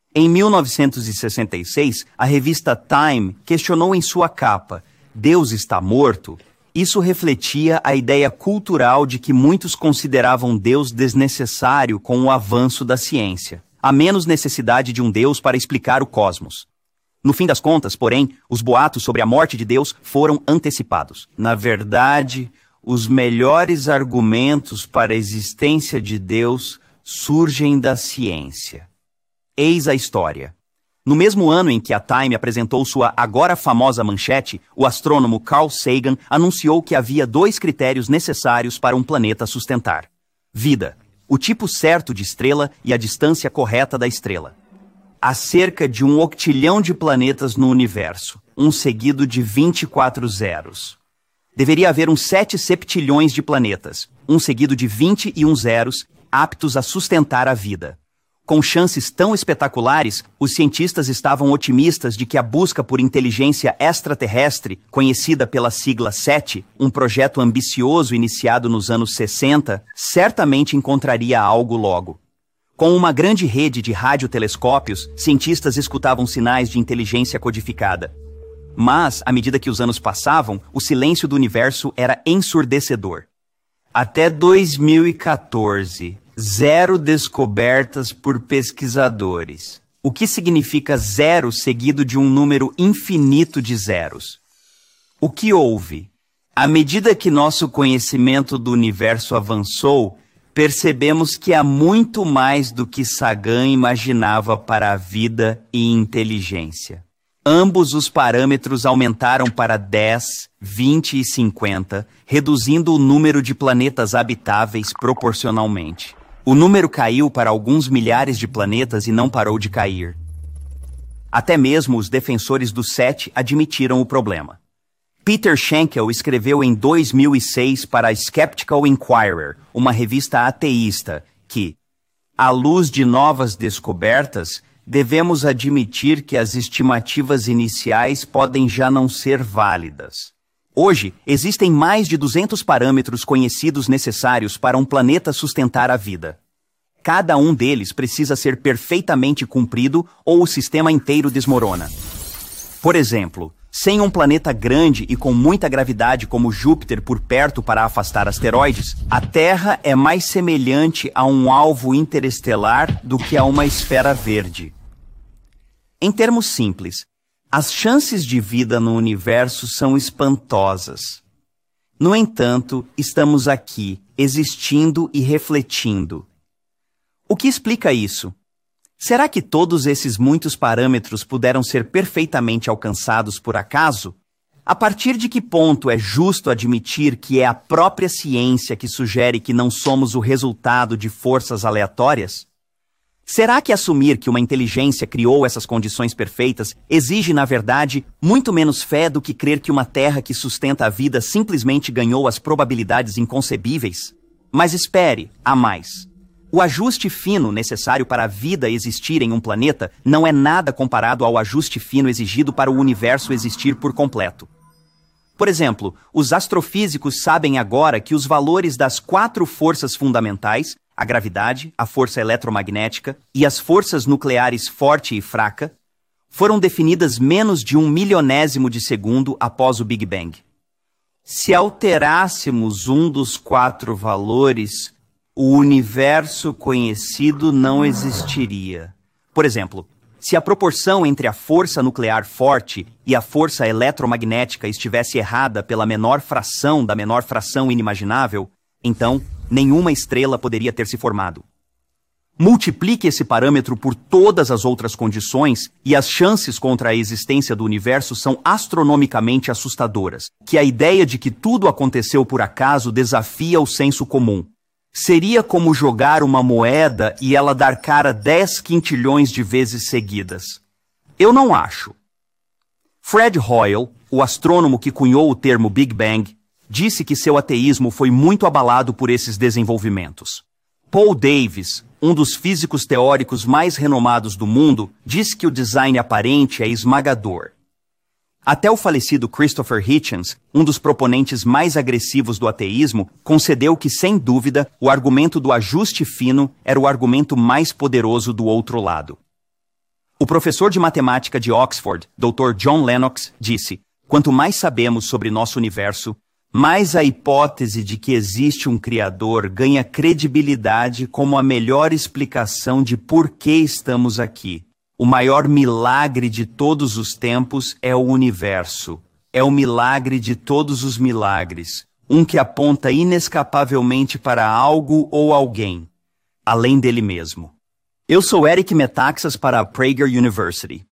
Em 1966, a revista Time questionou em sua capa: Deus está morto? Isso refletia a ideia cultural de que muitos consideravam Deus desnecessário com o avanço da ciência. Há menos necessidade de um Deus para explicar o cosmos. No fim das contas, porém, os boatos sobre a morte de Deus foram antecipados. Na verdade, os melhores argumentos para a existência de Deus surgem da ciência. Eis a história. No mesmo ano em que a Time apresentou sua agora famosa manchete, o astrônomo Carl Sagan anunciou que havia 2 critérios necessários para um planeta sustentar: vida, o tipo certo de estrela e a distância correta da estrela. Há cerca de 1 octilhão de planetas no universo, um seguido de 24 zeros. Deveria haver uns 7 septilhões de planetas, um seguido de 21 zeros, aptos a sustentar a vida. Com chances tão espetaculares, os cientistas estavam otimistas de que a busca por inteligência extraterrestre, conhecida pela sigla SETI, um projeto ambicioso iniciado nos anos 60, certamente encontraria algo logo. Com uma grande rede de radiotelescópios, cientistas escutavam sinais de inteligência codificada. Mas, à medida que os anos passavam, o silêncio do universo era ensurdecedor. Até 2014... 0 descobertas por pesquisadores. O que significa 0 seguido de um número infinito de zeros? O que houve? À medida que nosso conhecimento do universo avançou, percebemos que há muito mais do que Sagan imaginava para a vida e inteligência. Ambos os parâmetros aumentaram para 10, 20 e 50, reduzindo o número de planetas habitáveis proporcionalmente. O número caiu para alguns milhares de planetas e não parou de cair. Até mesmo os defensores do SETI admitiram o problema. Peter Schenkel escreveu em 2006 para a Skeptical Inquirer, uma revista ateísta, que, à luz de novas descobertas, devemos admitir que as estimativas iniciais podem já não ser válidas. Hoje, existem mais de 200 parâmetros conhecidos necessários para um planeta sustentar a vida. Cada um deles precisa ser perfeitamente cumprido ou o sistema inteiro desmorona. Por exemplo, sem um planeta grande e com muita gravidade como Júpiter por perto para afastar asteroides, a Terra é mais semelhante a um alvo interestelar do que a uma esfera verde. Em termos simples, as chances de vida no universo são espantosas. No entanto, estamos aqui, existindo e refletindo. O que explica isso? Será que todos esses muitos parâmetros puderam ser perfeitamente alcançados por acaso? A partir de que ponto é justo admitir que é a própria ciência que sugere que não somos o resultado de forças aleatórias? Será que assumir que uma inteligência criou essas condições perfeitas exige, na verdade, muito menos fé do que crer que uma Terra que sustenta a vida simplesmente ganhou as probabilidades inconcebíveis? Mas espere, há mais. O ajuste fino necessário para a vida existir em um planeta não é nada comparado ao ajuste fino exigido para o universo existir por completo. Por exemplo, os astrofísicos sabem agora que os valores das 4 forças fundamentais, a gravidade, a força eletromagnética e as forças nucleares forte e fraca, foram definidas menos de 1/milionésimo de segundo após o Big Bang. Se alterássemos um dos 4 valores, o universo conhecido não existiria. Por exemplo, se a proporção entre a força nuclear forte e a força eletromagnética estivesse errada pela menor fração da menor fração inimaginável, então nenhuma estrela poderia ter se formado. Multiplique esse parâmetro por todas as outras condições e as chances contra a existência do universo são astronomicamente assustadoras, que a ideia de que tudo aconteceu por acaso desafia o senso comum. Seria como jogar uma moeda e ela dar cara 10 quintilhões de vezes seguidas. Eu não acho. Fred Hoyle, o astrônomo que cunhou o termo Big Bang, disse que seu ateísmo foi muito abalado por esses desenvolvimentos. Paul Davies, um dos físicos teóricos mais renomados do mundo, disse que o design aparente é esmagador. Até o falecido Christopher Hitchens, um dos proponentes mais agressivos do ateísmo, concedeu que, sem dúvida, o argumento do ajuste fino era o argumento mais poderoso do outro lado. O professor de matemática de Oxford, Dr. John Lennox, disse: quanto mais sabemos sobre nosso universo, mais a hipótese de que existe um Criador ganha credibilidade como a melhor explicação de por que estamos aqui. O maior milagre de todos os tempos é o universo. É o milagre de todos os milagres, um que aponta inescapavelmente para algo ou alguém, além dele mesmo. Eu sou Eric Metaxas para a Prager University.